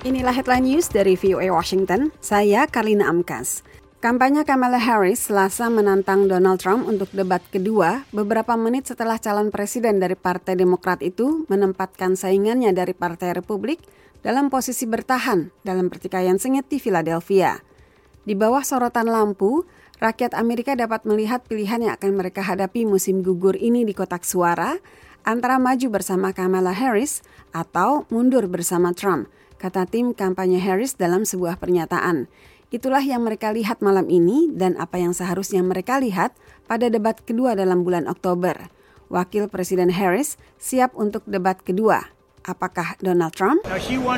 Inilah headline news dari VOA Washington, saya Karlina Amkas. Kampanye Kamala Harris Selasa menantang Donald Trump untuk debat kedua beberapa menit setelah calon presiden dari Partai Demokrat itu menempatkan saingannya dari Partai Republik dalam posisi bertahan dalam pertikaian sengit di Philadelphia. Di bawah sorotan lampu, rakyat Amerika dapat melihat pilihan yang akan mereka hadapi musim gugur ini di kotak suara antara maju bersama Kamala Harris atau mundur bersama Trump, kata tim kampanye Harris dalam sebuah pernyataan. Itulah yang mereka lihat malam ini dan apa yang seharusnya mereka lihat pada debat kedua dalam bulan Oktober. Wakil Presiden Harris siap untuk debat kedua. Apakah Donald Trump?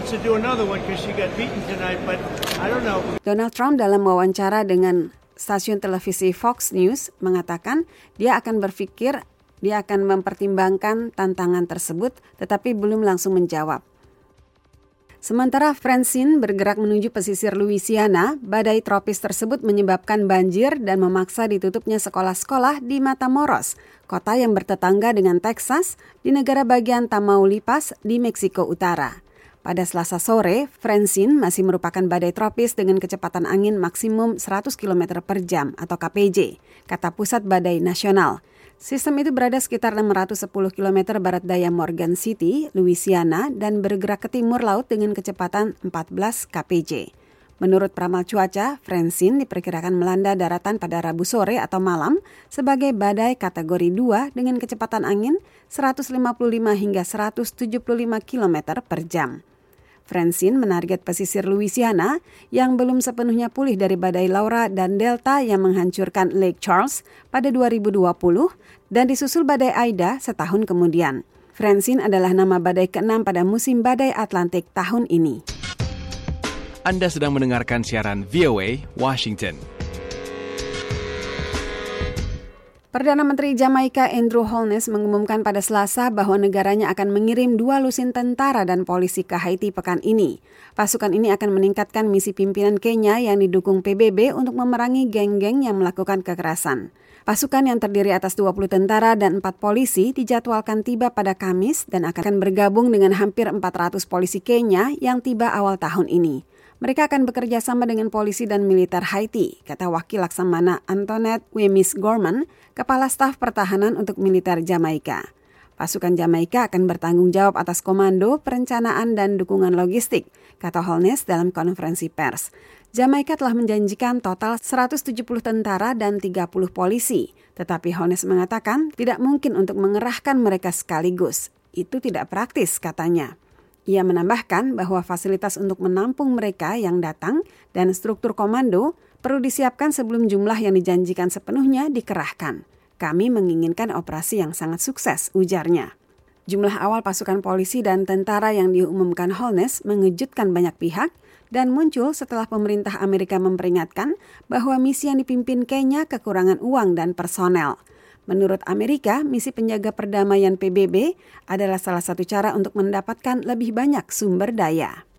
Donald Trump dalam wawancara dengan stasiun televisi Fox News mengatakan dia akan mempertimbangkan tantangan tersebut tetapi belum langsung menjawab. Sementara Francine bergerak menuju pesisir Louisiana, badai tropis tersebut menyebabkan banjir dan memaksa ditutupnya sekolah-sekolah di Matamoros, kota yang bertetangga dengan Texas di negara bagian Tamaulipas di Meksiko Utara. Pada Selasa sore, Francine masih merupakan badai tropis dengan kecepatan angin maksimum 100 km per jam atau KPJ, kata Pusat Badai Nasional. Sistem itu berada sekitar 610 km barat daya Morgan City, Louisiana, dan bergerak ke timur laut dengan kecepatan 14 kpj. Menurut peramal cuaca, Francine diperkirakan melanda daratan pada Rabu sore atau malam sebagai badai kategori 2 dengan kecepatan angin 155 hingga 175 km per jam. Francine menarget pesisir Louisiana yang belum sepenuhnya pulih dari badai Laura dan Delta yang menghancurkan Lake Charles pada 2020 dan disusul badai Aida setahun kemudian. Francine adalah nama badai ke-6 pada musim badai Atlantik tahun ini. Anda sedang mendengarkan siaran VOA Washington. Perdana Menteri Jamaika Andrew Holness mengumumkan pada Selasa bahwa negaranya akan mengirim 2 lusin tentara dan polisi ke Haiti pekan ini. Pasukan ini akan meningkatkan misi pimpinan Kenya yang didukung PBB untuk memerangi geng-geng yang melakukan kekerasan. Pasukan yang terdiri atas 20 tentara dan 4 polisi dijadwalkan tiba pada Kamis dan akan bergabung dengan hampir 400 polisi Kenya yang tiba awal tahun ini. Mereka akan bekerja sama dengan polisi dan militer Haiti, kata Wakil Laksamana Antoinette Wemyss Gorman, Kepala Staf Pertahanan untuk Militer Jamaika. Pasukan Jamaika akan bertanggung jawab atas komando, perencanaan, dan dukungan logistik, kata Holness dalam konferensi pers. Jamaika telah menjanjikan total 170 tentara dan 30 polisi, tetapi Holness mengatakan tidak mungkin untuk mengerahkan mereka sekaligus. Itu tidak praktis, katanya. Ia menambahkan bahwa fasilitas untuk menampung mereka yang datang dan struktur komando perlu disiapkan sebelum jumlah yang dijanjikan sepenuhnya dikerahkan. Kami menginginkan operasi yang sangat sukses, ujarnya. Jumlah awal pasukan polisi dan tentara yang diumumkan Holness mengejutkan banyak pihak dan muncul setelah pemerintah Amerika memperingatkan bahwa misi yang dipimpin Kenya kekurangan uang dan personel. Menurut Amerika, misi penjaga perdamaian PBB adalah salah satu cara untuk mendapatkan lebih banyak sumber daya.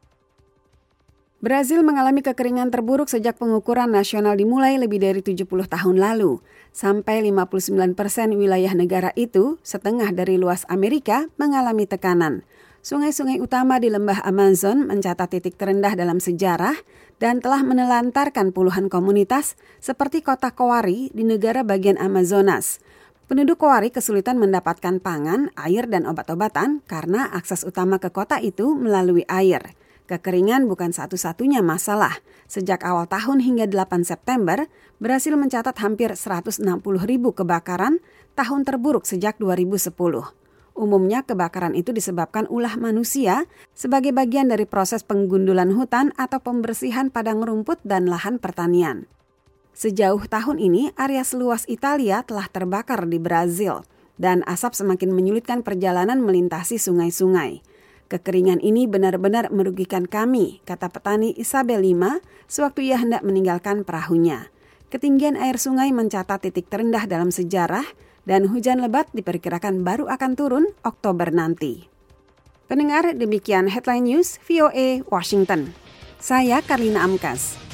Brazil mengalami kekeringan terburuk sejak pengukuran nasional dimulai lebih dari 70 tahun lalu. Sampai 59% wilayah negara itu, setengah dari luas Amerika, mengalami tekanan. Sungai-sungai utama di lembah Amazon mencatat titik terendah dalam sejarah dan telah menelantarkan puluhan komunitas seperti kota Coari di negara bagian Amazonas. Penduduk Coari kesulitan mendapatkan pangan, air, dan obat-obatan karena akses utama ke kota itu melalui air. Kekeringan bukan satu-satunya masalah. Sejak awal tahun hingga 8 September, Brasil mencatat hampir 160.000 kebakaran, tahun terburuk sejak 2010. Umumnya kebakaran itu disebabkan ulah manusia sebagai bagian dari proses penggundulan hutan atau pembersihan padang rumput dan lahan pertanian. Sejauh tahun ini, area seluas Italia telah terbakar di Brazil dan asap semakin menyulitkan perjalanan melintasi sungai-sungai. Kekeringan ini benar-benar merugikan kami, kata petani Isabel Lima sewaktu ia hendak meninggalkan perahunya. Ketinggian air sungai mencatat titik terendah dalam sejarah dan hujan lebat diperkirakan baru akan turun Oktober nanti. Pendengar, demikian Headline News VOA Washington. Saya Karlina Amkas.